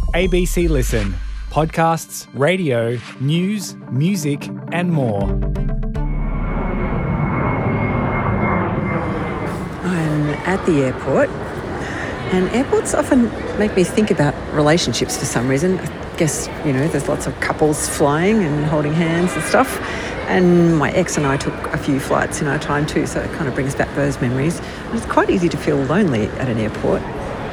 ABC Listen. Podcasts, radio, news, music and more. I'm at the airport, and airports often make me think about relationships for some reason. I guess, there's lots of couples flying and holding hands and stuff. And my ex and I took a few flights in our time too, so it kind of brings back those memories. And it's quite easy to feel lonely at an airport.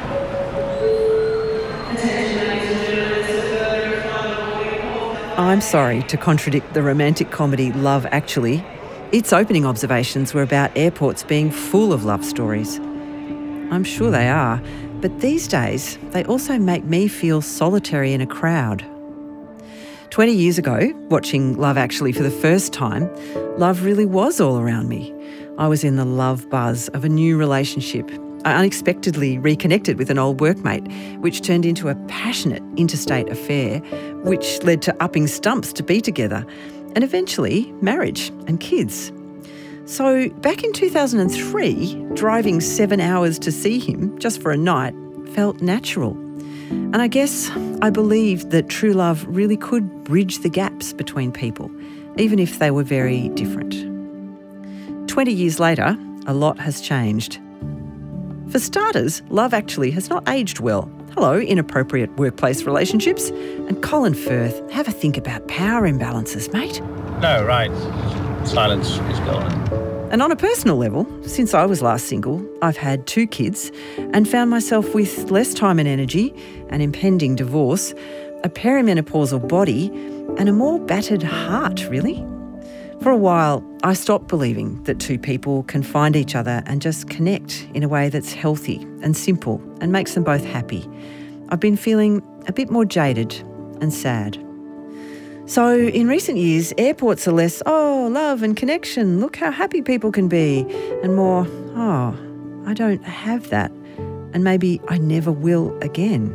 I'm sorry to contradict the romantic comedy Love Actually. Its opening observations were about airports being full of love stories. I'm sure they are, but these days they also make me feel solitary in a crowd. 20 years ago, watching Love Actually for the first time, love really was all around me. I was in the love buzz of a new relationship. I unexpectedly reconnected with an old workmate, which turned into a passionate interstate affair, which led to upping stumps to be together, and eventually marriage and kids. So back in 2003, driving 7 hours to see him just for a night felt natural. And I guess I believed that true love really could bridge the gaps between people, even if they were very different. 20 years later, a lot has changed. For starters, Love Actually has not aged well. Hello, inappropriate workplace relationships. And Colin Firth, have a think about power imbalances, mate. No, right. Silence is golden. And on a personal level, since I was last single, I've had 2 kids and found myself with less time and energy, an impending divorce, a perimenopausal body, and a more battered heart, really. For a while, I stopped believing that 2 people can find each other and just connect in a way that's healthy and simple and makes them both happy. I've been feeling a bit more jaded and sad. So in recent years, airports are less, love and connection, look how happy people can be, and more, I don't have that, and maybe I never will again.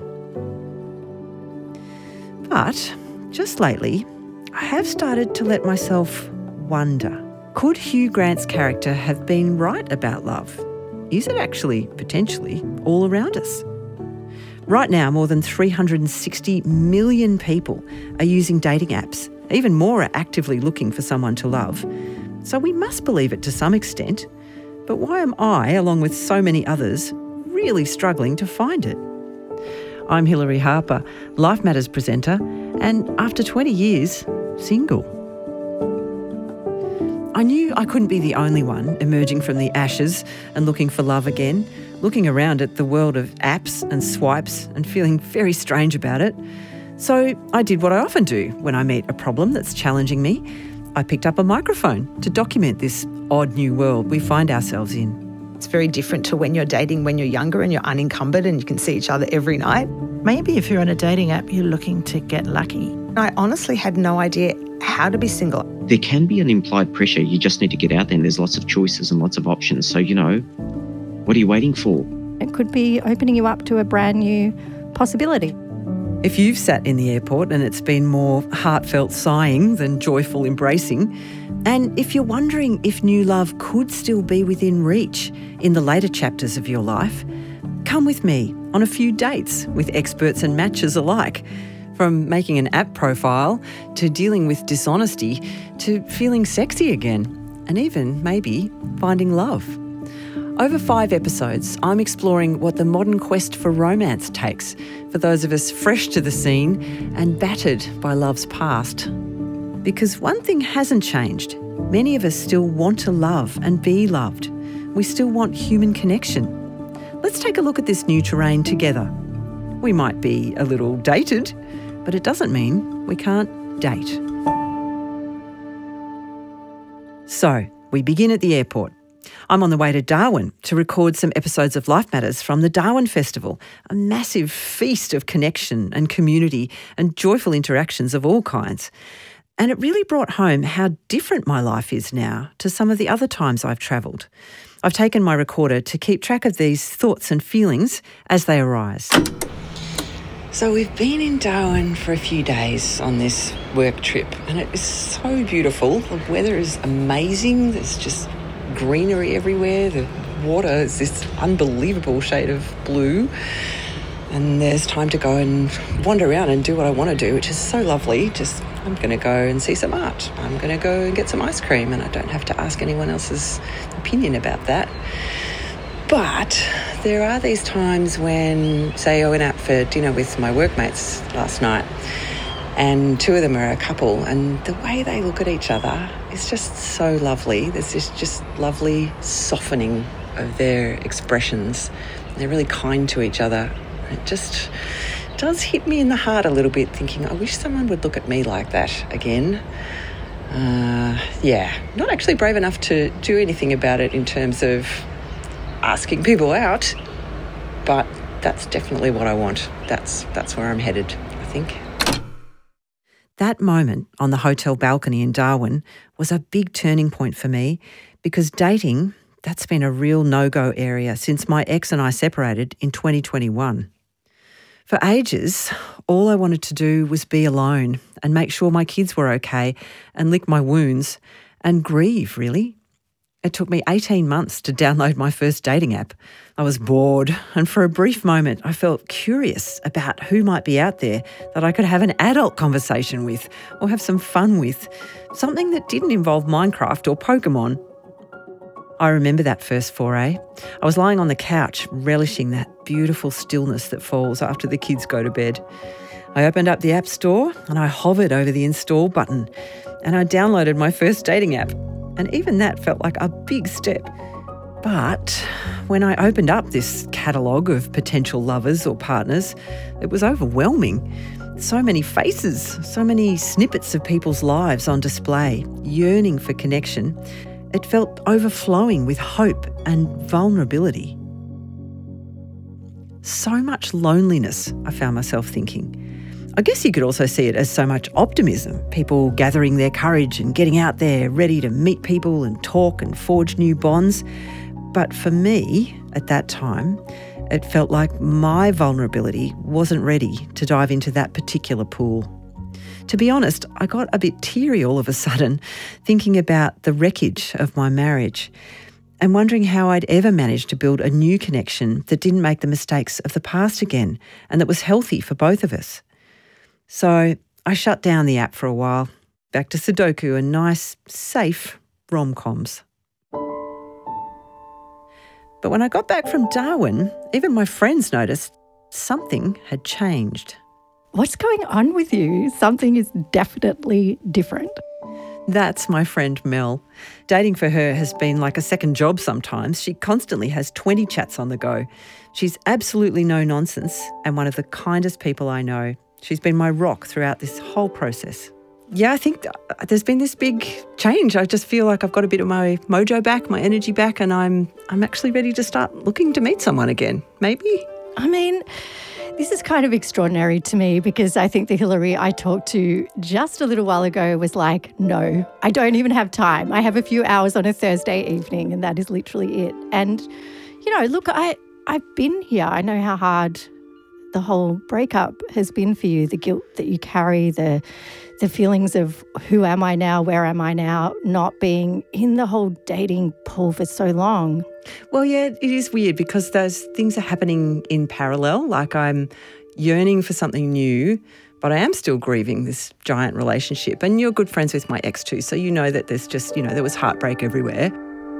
But just lately, I have started to let myself wonder, could Hugh Grant's character have been right about love? Is it actually, potentially, all around us? Right now, more than 360 million people are using dating apps. Even more are actively looking for someone to love. So we must believe it to some extent. But why am I, along with so many others, really struggling to find it? I'm Hilary Harper, Life Matters presenter, and after 20 years, single. I knew I couldn't be the only one emerging from the ashes and looking for love again, looking around at the world of apps and swipes and feeling very strange about it. So I did what I often do when I meet a problem that's challenging me. I picked up a microphone to document this odd new world we find ourselves in. It's very different to when you're dating when you're younger and you're unencumbered and you can see each other every night. Maybe if you're on a dating app, you're looking to get lucky. I honestly had no idea how to be single. There can be an implied pressure. You just need to get out there and there's lots of choices and lots of options. So, what are you waiting for? It could be opening you up to a brand new possibility. If you've sat in the airport and it's been more heartfelt sighing than joyful embracing, and if you're wondering if new love could still be within reach in the later chapters of your life, come with me on a few dates with experts and matches alike. From making an app profile to dealing with dishonesty to feeling sexy again and even maybe finding love. Over 5 episodes, I'm exploring what the modern quest for romance takes for those of us fresh to the scene and battered by love's past. Because one thing hasn't changed. Many of us still want to love and be loved. We still want human connection. Let's take a look at this new terrain together. We might be a little dated, but it doesn't mean we can't date. So, we begin at the airport. I'm on the way to Darwin to record some episodes of Life Matters from the Darwin Festival, a massive feast of connection and community and joyful interactions of all kinds. And it really brought home how different my life is now to some of the other times I've travelled. I've taken my recorder to keep track of these thoughts and feelings as they arise. So we've been in Darwin for a few days on this work trip and it is so beautiful. The weather is amazing. There's just greenery everywhere. The water is this unbelievable shade of blue. and there's time to go and wander around and do what I want to do, which is so lovely. Just, I'm going to go and see some art. I'm going to go and get some ice cream, and I don't have to ask anyone else's opinion about that. But there are these times when, say, I went out for dinner with my workmates last night, and two of them are a couple, and the way they look at each other is just so lovely. There's this just lovely softening of their expressions. They're really kind to each other. It just does hit me in the heart a little bit, thinking, I wish someone would look at me like that again. Not actually brave enough to do anything about it in terms of asking people out, but that's definitely what I want. That's where I'm headed, I think. That moment on the hotel balcony in Darwin was a big turning point for me, because dating, that's been a real no-go area since my ex and I separated in 2021. For ages, all I wanted to do was be alone and make sure my kids were okay and lick my wounds and grieve, really. It took me 18 months to download my first dating app. I was bored, and for a brief moment I felt curious about who might be out there that I could have an adult conversation with or have some fun with, something that didn't involve Minecraft or Pokemon. I remember that first foray. I was lying on the couch, relishing that beautiful stillness that falls after the kids go to bed. I opened up the App Store and I hovered over the install button, and I downloaded my first dating app. And even that felt like a big step. But when I opened up this catalogue of potential lovers or partners, it was overwhelming. So many faces, so many snippets of people's lives on display, yearning for connection. It felt overflowing with hope and vulnerability. So much loneliness, I found myself thinking. I guess you could also see it as so much optimism, people gathering their courage and getting out there ready to meet people and talk and forge new bonds. But for me, at that time, it felt like my vulnerability wasn't ready to dive into that particular pool. To be honest, I got a bit teary all of a sudden, thinking about the wreckage of my marriage and wondering how I'd ever manage to build a new connection that didn't make the mistakes of the past again and that was healthy for both of us. So I shut down the app for a while, back to Sudoku and nice, safe rom-coms. But when I got back from Darwin, even my friends noticed something had changed. What's going on with you? Something is definitely different. That's my friend Mel. Dating for her has been like a second job sometimes. She constantly has 20 chats on the go. She's absolutely no nonsense and one of the kindest people I know. She's been my rock throughout this whole process. Yeah, I think there's been this big change. I just feel like I've got a bit of my mojo back, my energy back, and I'm actually ready to start looking to meet someone again, maybe. I mean, this is kind of extraordinary to me because I think the Hillary I talked to just a little while ago was like, no, I don't even have time. I have a few hours on a Thursday evening and that is literally it. And, you know, look, I've been here. I know how hard the whole breakup has been for you, the guilt that you carry, the feelings of who am I now, where am I now, not being in the whole dating pool for so long. Well, yeah, it is weird because those things are happening in parallel. Like I'm yearning for something new, but I am still grieving this giant relationship. And you're good friends with my ex too, so you know that there's just, you know, there was heartbreak everywhere.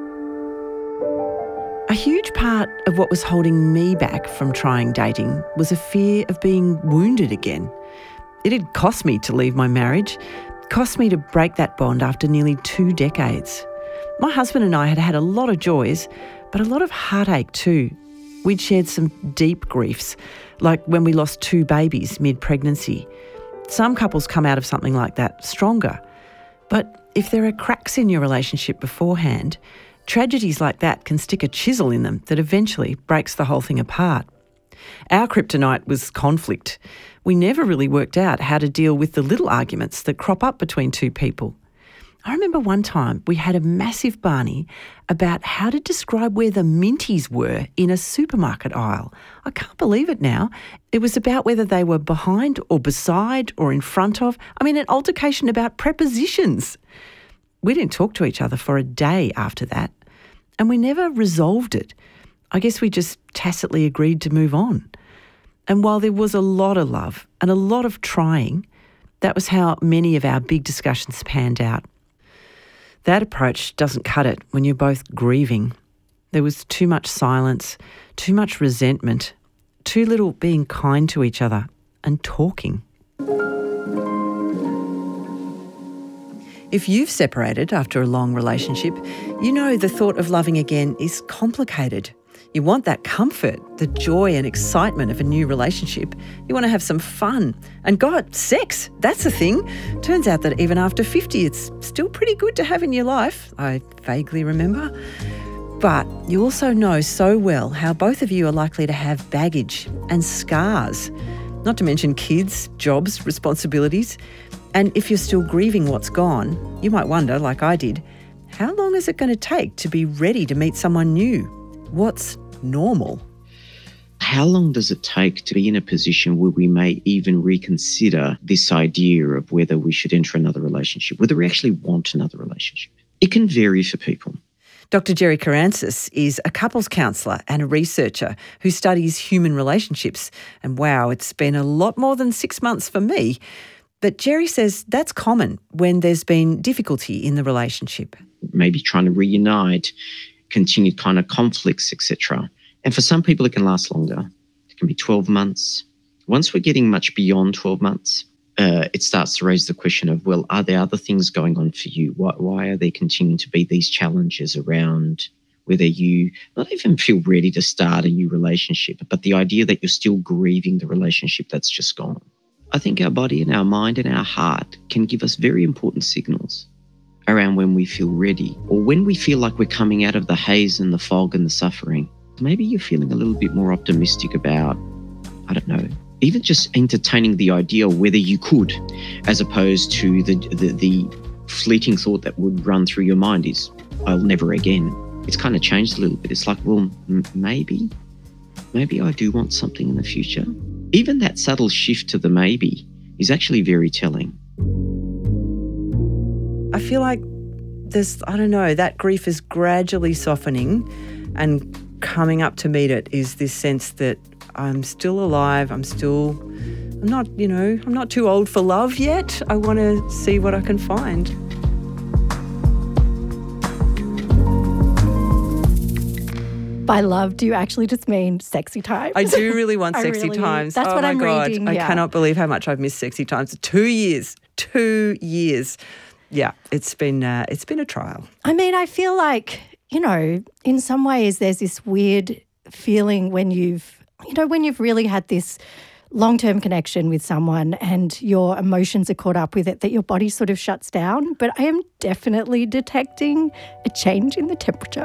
A huge part of what was holding me back from trying dating was a fear of being wounded again. It had cost me to leave my marriage, cost me to break that bond after nearly 2 decades. My husband and I had had a lot of joys, but a lot of heartache too. We'd shared some deep griefs, like when we lost 2 babies mid-pregnancy. Some couples come out of something like that stronger. But if there are cracks in your relationship beforehand, tragedies like that can stick a chisel in them that eventually breaks the whole thing apart. Our kryptonite was conflict. We never really worked out how to deal with the little arguments that crop up between 2 people. I remember one time we had a massive Barney about how to describe where the Minties were in a supermarket aisle. I can't believe it now. It was about whether they were behind or beside or in front of. I mean, an altercation about prepositions. We didn't talk to each other for a day after that, and we never resolved it. I guess we just tacitly agreed to move on. And while there was a lot of love and a lot of trying, that was how many of our big discussions panned out. That approach doesn't cut it when you're both grieving. There was too much silence, too much resentment, too little being kind to each other and talking. If you've separated after a long relationship, you know the thought of loving again is complicated. You want that comfort, the joy and excitement of a new relationship. You want to have some fun. And God, sex, that's a thing. Turns out that even after 50, it's still pretty good to have in your life, I vaguely remember. But you also know so well how both of you are likely to have baggage and scars, not to mention kids, jobs, responsibilities. And if you're still grieving what's gone, you might wonder, like I did, how long is it going to take to be ready to meet someone new? What's normal? How long does it take to be in a position where we may even reconsider this idea of whether we should enter another relationship, whether we actually want another relationship? It can vary for people. Dr. Jerry Karantzis is a couples counsellor and a researcher who studies human relationships. And wow, it's been a lot more than 6 months for me. But Jerry says that's common when there's been difficulty in the relationship. Maybe trying to reunite, continued kind of conflicts, etc. And for some people, it can last longer. It can be 12 months. Once we're getting much beyond 12 months, it starts to raise the question of, well, are there other things going on for you? Why are there continuing to be these challenges around whether you not even feel ready to start a new relationship, but the idea that you're still grieving the relationship that's just gone? I think our body and our mind and our heart can give us very important signals around when we feel ready or when we feel like we're coming out of the haze and the fog and the suffering. Maybe you're feeling a little bit more optimistic about, I don't know, even just entertaining the idea of whether you could, as opposed to the fleeting thought that would run through your mind is, I'll never again. It's kind of changed a little bit. It's like, well, maybe I do want something in the future. Even that subtle shift to the maybe is actually very telling. I feel like that grief is gradually softening, and coming up to meet it is this sense that I'm still alive, I'm not too old for love yet. I want to see what I can find. By love, do you actually just mean sexy times? I do really want sexy times. That's what I'm reading. I cannot believe how much I've missed sexy times. 2 years. 2 years. Yeah, it's been a trial. I mean, I feel like, in some ways there's this weird feeling when you've really had this long-term connection with someone and your emotions are caught up with it, that your body sort of shuts down. But I am definitely detecting a change in the temperature.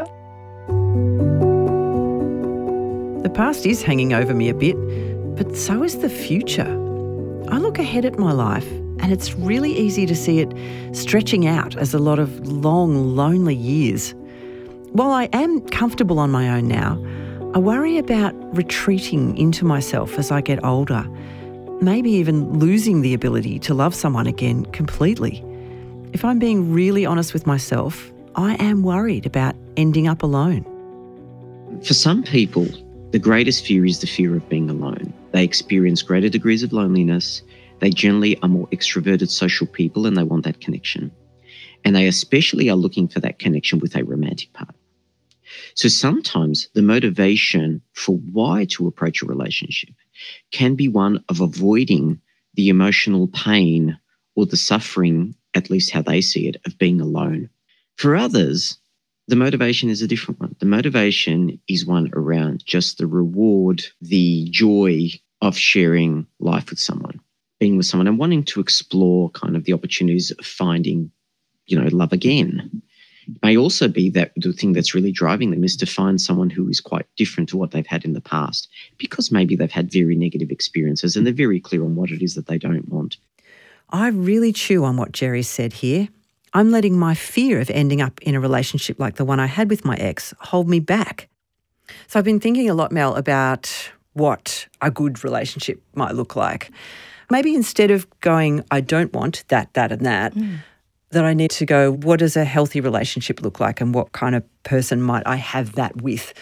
The past is hanging over me a bit, but so is the future. I look ahead at my life and it's really easy to see it stretching out as a lot of long, lonely years. While I am comfortable on my own now, I worry about retreating into myself as I get older, maybe even losing the ability to love someone again completely. If I'm being really honest with myself, I am worried about ending up alone. For some people, the greatest fear is the fear of being alone. They experience greater degrees of loneliness. They generally are more extroverted social people and they want that connection. And they especially are looking for that connection with a romantic partner. So sometimes the motivation for why to approach a relationship can be one of avoiding the emotional pain or the suffering, at least how they see it, of being alone. For others, the motivation is a different one. The motivation is one around just the reward, the joy of sharing life with someone, being with someone and wanting to explore kind of the opportunities of finding, love again. It may also be that the thing that's really driving them is to find someone who is quite different to what they've had in the past, because maybe they've had very negative experiences and they're very clear on what it is that they don't want. I really chew on what Jerry said here. I'm letting my fear of ending up in a relationship like the one I had with my ex hold me back. So I've been thinking a lot, Mel, about what a good relationship might look like. Maybe instead of going, I don't want that, and that, that I need to go, what does a healthy relationship look like and what kind of person might I have that with?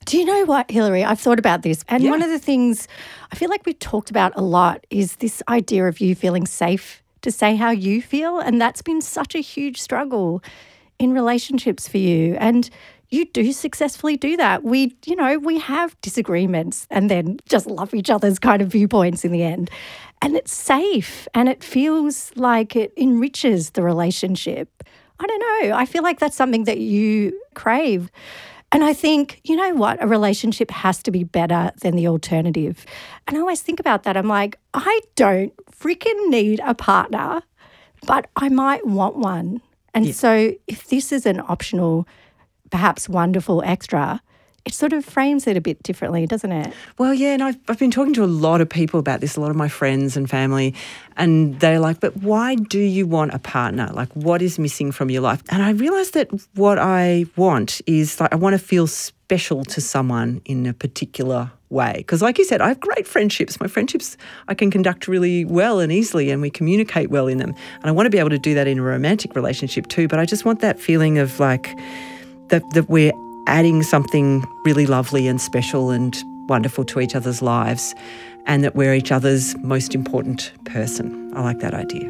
Do you know what, Hilary? I've thought about this. And Yeah. one of the things I feel like we've talked about a lot is this idea of you feeling safe to say how you feel. And that's been such a huge struggle in relationships for you. And you do successfully do that. We have disagreements and then just love each other's kind of viewpoints in the end. And it's safe and it feels like it enriches the relationship. I don't know. I feel like that's something that you crave. And I think, you know what, a relationship has to be better than the alternative. And I always think about that. I'm like, I don't freaking need a partner, but I might want one. And so if this is an optional, perhaps wonderful extra, it sort of frames it a bit differently, doesn't it? Well, yeah, and I've been talking to a lot of people about this, a lot of my friends and family, and they're like, but why do you want a partner? Like, what is missing from your life? And I realised that what I want is, like, I want to feel special to someone in a particular way. Because like you said, I have great friendships. My friendships I can conduct really well and easily, and we communicate well in them. And I want to be able to do that in a romantic relationship too, but I just want that feeling of like that we're adding something really lovely and special and wonderful to each other's lives, and that we're each other's most important person. I like that idea.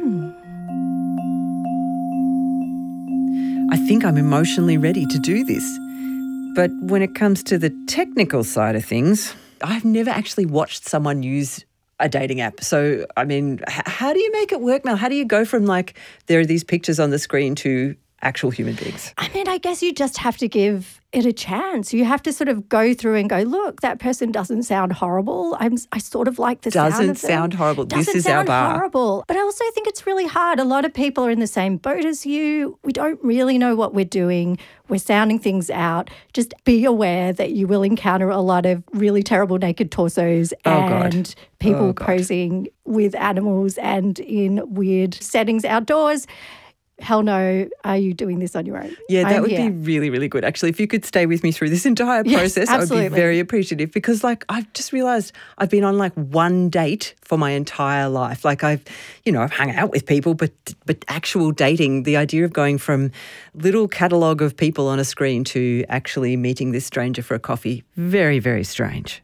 I think I'm emotionally ready to do this. But when it comes to the technical side of things, I've never actually watched someone use a dating app. So, I mean, how do you make it work, Mel? How do you go from like there are these pictures on the screen to actual human beings? I mean, I guess you just have to give it a chance. You have to sort of go through and go, look, that person doesn't sound horrible. I sort of like the sound of them. Doesn't sound horrible. This is our bar. Doesn't sound horrible. But I also think it's really hard. A lot of people are in the same boat as you. We don't really know what we're doing. We're sounding things out. Just be aware that you will encounter a lot of really terrible naked torsos and people posing with animals and in weird settings outdoors. Hell no, are you doing this on your own? Yeah, that would be really, really good. Actually, if you could stay with me through this entire process, I would be very appreciative, because like I've just realised I've been on like one date for my entire life. Like I've hung out with people, but actual dating, the idea of going from little catalogue of people on a screen to actually meeting this stranger for a coffee, very, very strange.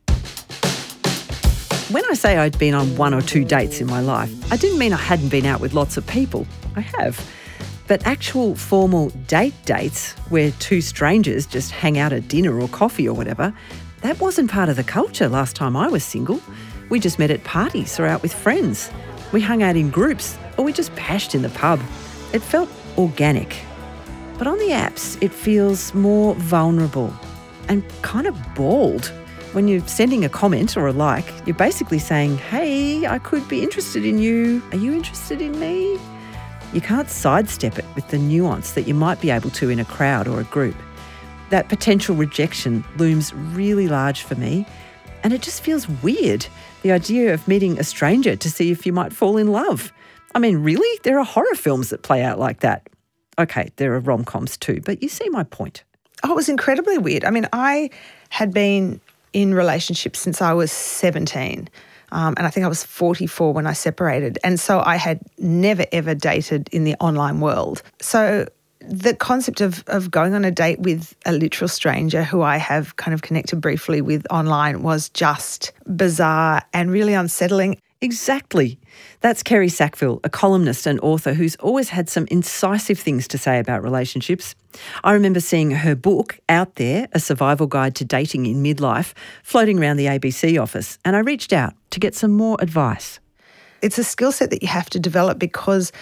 When I say I'd been on one or two dates in my life, I didn't mean I hadn't been out with lots of people. I have. But actual formal dates where two strangers just hang out at dinner or coffee or whatever, that wasn't part of the culture last time I was single. We just met at parties or out with friends. We hung out in groups or we just pashed in the pub. It felt organic. But on the apps, it feels more vulnerable and kind of bald. When you're sending a comment or a like, you're basically saying, hey, I could be interested in you. Are you interested in me? You can't sidestep it with the nuance that you might be able to in a crowd or a group. That potential rejection looms really large for me, and it just feels weird, the idea of meeting a stranger to see if you might fall in love. I mean, really? There are horror films that play out like that. Okay, there are rom-coms too, but you see my point. Oh, it was incredibly weird. I mean, I had been in relationships since I was 17. And I think I was 44 when I separated. And so I had never, ever dated in the online world. So the concept of going on a date with a literal stranger who I have kind of connected briefly with online was just bizarre and really unsettling. Exactly. That's Kerry Sackville, a columnist and author who's always had some incisive things to say about relationships. I remember seeing her book, Out There, A Survival Guide to Dating in Midlife, floating around the ABC office, and I reached out to get some more advice. It's a skill set that you have to develop, because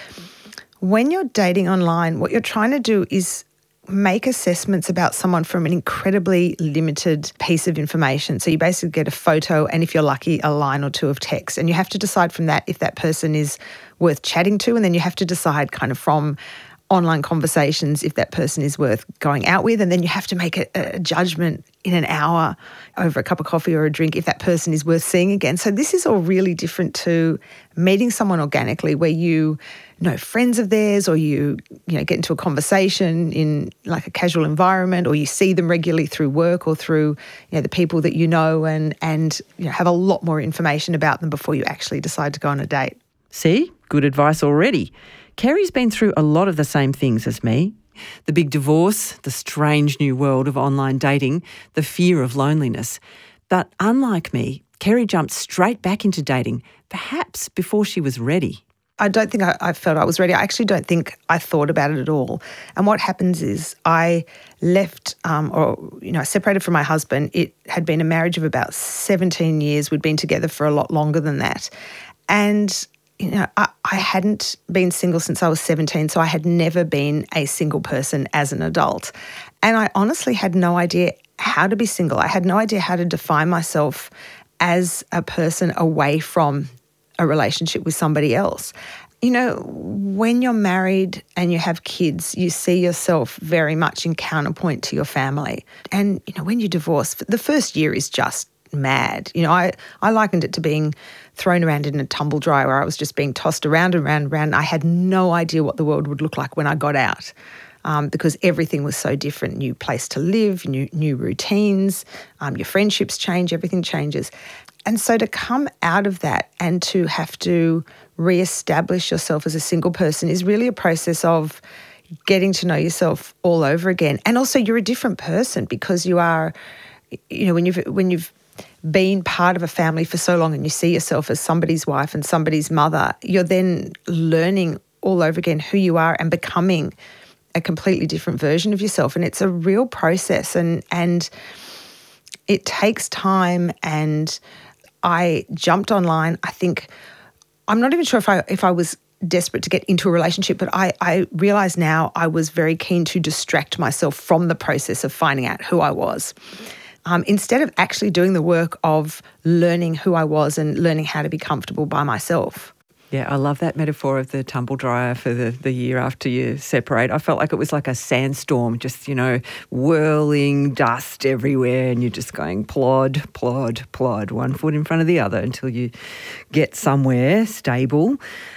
when you're dating online, what you're trying to do is make assessments about someone from an incredibly limited piece of information. So you basically get a photo and, if you're lucky, a line or two of text. And you have to decide from that if that person is worth chatting to. And then you have to decide kind of from online conversations if that person is worth going out with. And then you have to make a judgment in an hour over a cup of coffee or a drink if that person is worth seeing again. So this is all really different to meeting someone organically, where you know friends of theirs, or you get into a conversation in like a casual environment, or you see them regularly through work or through the people that you know, and have a lot more information about them before you actually decide to go on a date. See? Good advice already. Kerry's been through a lot of the same things as me. the big divorce, the strange new world of online dating, the fear of loneliness. But unlike me, Kerry jumped straight back into dating, perhaps before she was ready. I don't think I felt I was ready. I actually don't think I thought about it at all. And what happens is I left, I separated from my husband. It had been a marriage of about 17 years. We'd been together for a lot longer than that. And, I hadn't been single since I was 17, so I had never been a single person as an adult. And I honestly had no idea how to be single. I had no idea how to define myself as a person away from a relationship with somebody else. When you're married and you have kids, you see yourself very much in counterpoint to your family. And, when you divorce, the first year is just mad. I likened it to being thrown around in a tumble dryer where I was just being tossed around and around and around. I had no idea what the world would look like when I got out. Because everything was so different. New place to live, new routines, your friendships change, everything changes. And so to come out of that and to have to reestablish yourself as a single person is really a process of getting to know yourself all over again. And also you're a different person because you are, when you've been part of a family for so long and you see yourself as somebody's wife and somebody's mother, you're then learning all over again who you are and becoming a completely different version of yourself. And it's a real process and it takes time. And I jumped online. I think, I'm not even sure if I was desperate to get into a relationship, but I realise now I was very keen to distract myself from the process of finding out who I was. Instead of actually doing the work of learning who I was and learning how to be comfortable by myself. Yeah, I love that metaphor of the tumble dryer for the year after you separate. I felt like it was like a sandstorm, just, whirling dust everywhere and you're just going plod, plod, plod, one foot in front of the other until you get somewhere stable.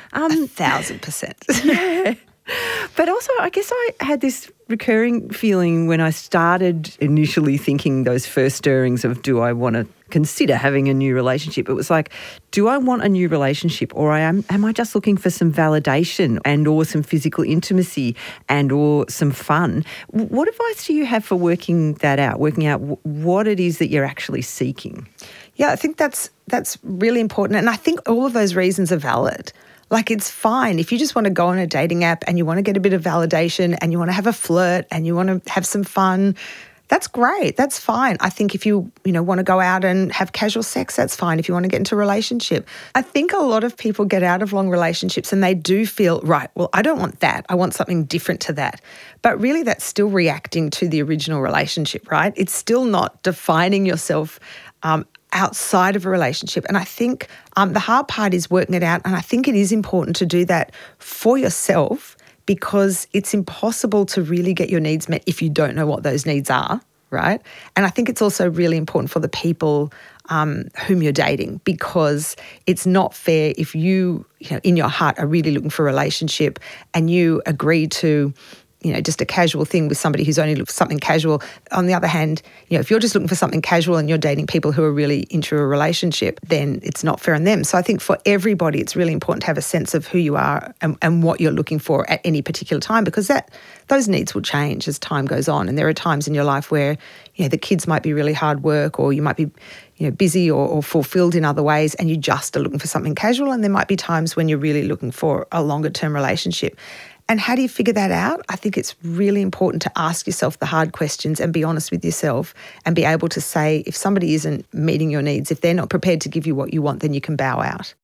1,000%. Yeah. But also, I guess I had this recurring feeling when I started initially thinking those first stirrings of, do I want to consider having a new relationship? It was like, do I want a new relationship, or am I just looking for some validation and or some physical intimacy and or some fun? What advice do you have for working out what it is that you're actually seeking? Yeah, I think that's really important. And I think all of those reasons are valid. Like, it's fine if you just want to go on a dating app and you want to get a bit of validation and you want to have a flirt and you want to have some fun. That's great. That's fine. I think if you want to go out and have casual sex, that's fine. If you want to get into a relationship. I think a lot of people get out of long relationships and they do feel, right, well, I don't want that. I want something different to that. But really that's still reacting to the original relationship, right? It's still not defining yourself outside of a relationship. And I think the hard part is working it out. And I think it is important to do that for yourself, because it's impossible to really get your needs met if you don't know what those needs are, right? And I think it's also really important for the people whom you're dating, because it's not fair if you in your heart are really looking for a relationship and you agree to just a casual thing with somebody who's only looking for something casual. On the other hand, if you're just looking for something casual and you're dating people who are really into a relationship, then it's not fair on them. So I think for everybody, it's really important to have a sense of who you are and what you're looking for at any particular time, because those needs will change as time goes on. And there are times in your life where, the kids might be really hard work, or you might be, busy or fulfilled in other ways, and you just are looking for something casual. And there might be times when you're really looking for a longer term relationship. And how do you figure that out? I think it's really important to ask yourself the hard questions and be honest with yourself and be able to say, if somebody isn't meeting your needs, if they're not prepared to give you what you want, then you can bow out.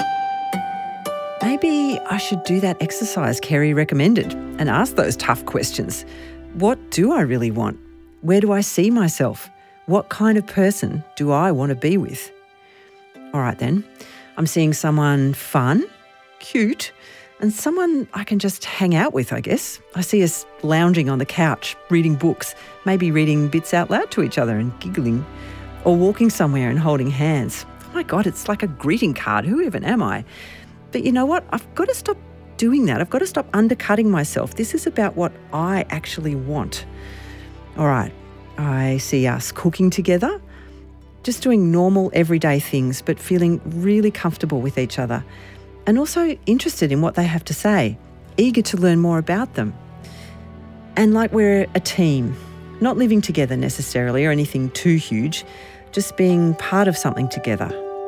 Maybe I should do that exercise Kerry recommended and ask those tough questions. What do I really want? Where do I see myself? What kind of person do I want to be with? All right then, I'm seeing someone fun, cute, and someone I can just hang out with, I guess. I see us lounging on the couch, reading books, maybe reading bits out loud to each other and giggling, or walking somewhere and holding hands. Oh my God, it's like a greeting card. Who even am I? But you know what? I've got to stop doing that. I've got to stop undercutting myself. This is about what I actually want. All right, I see us cooking together, just doing normal everyday things, but feeling really comfortable with each other. And also interested in what they have to say, eager to learn more about them. And like we're a team, not living together necessarily or anything too huge, just being part of something together.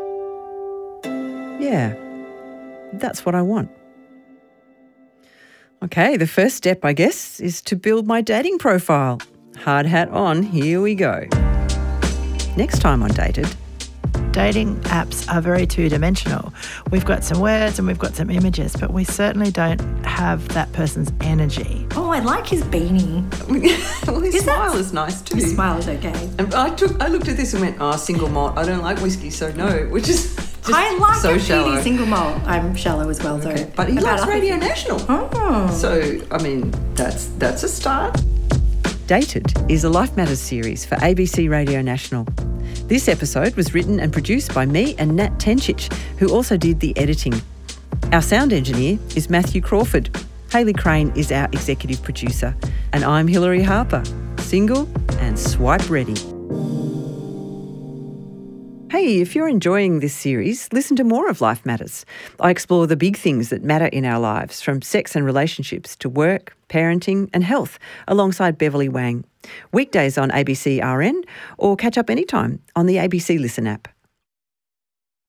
Yeah, that's what I want. Okay, the first step, I guess, is to build my dating profile. Hard hat on, here we go. Next time on Dated. Dating apps are very two-dimensional. We've got some words and we've got some images, but we certainly don't have that person's energy. Oh, I like his beanie. Well, his smile is nice too. His smile is okay. And I looked at this and went, single malt. I don't like whiskey, so no, which is just I like so a shallow. beauty single malt. I'm shallow as well, though. But he likes Radio National. Oh. So, I mean, that's a start. Dated is a Life Matters series for ABC Radio National. This episode was written and produced by me and Nat Tenchich, who also did the editing. Our sound engineer is Matthew Crawford. Hayley Crane is our executive producer. And I'm Hilary Harper, single and swipe ready. Hey, if you're enjoying this series, listen to more of Life Matters. I explore the big things that matter in our lives, from sex and relationships to work, parenting and health, alongside Beverly Wang. Weekdays on ABC RN, or catch up anytime on the ABC Listen app.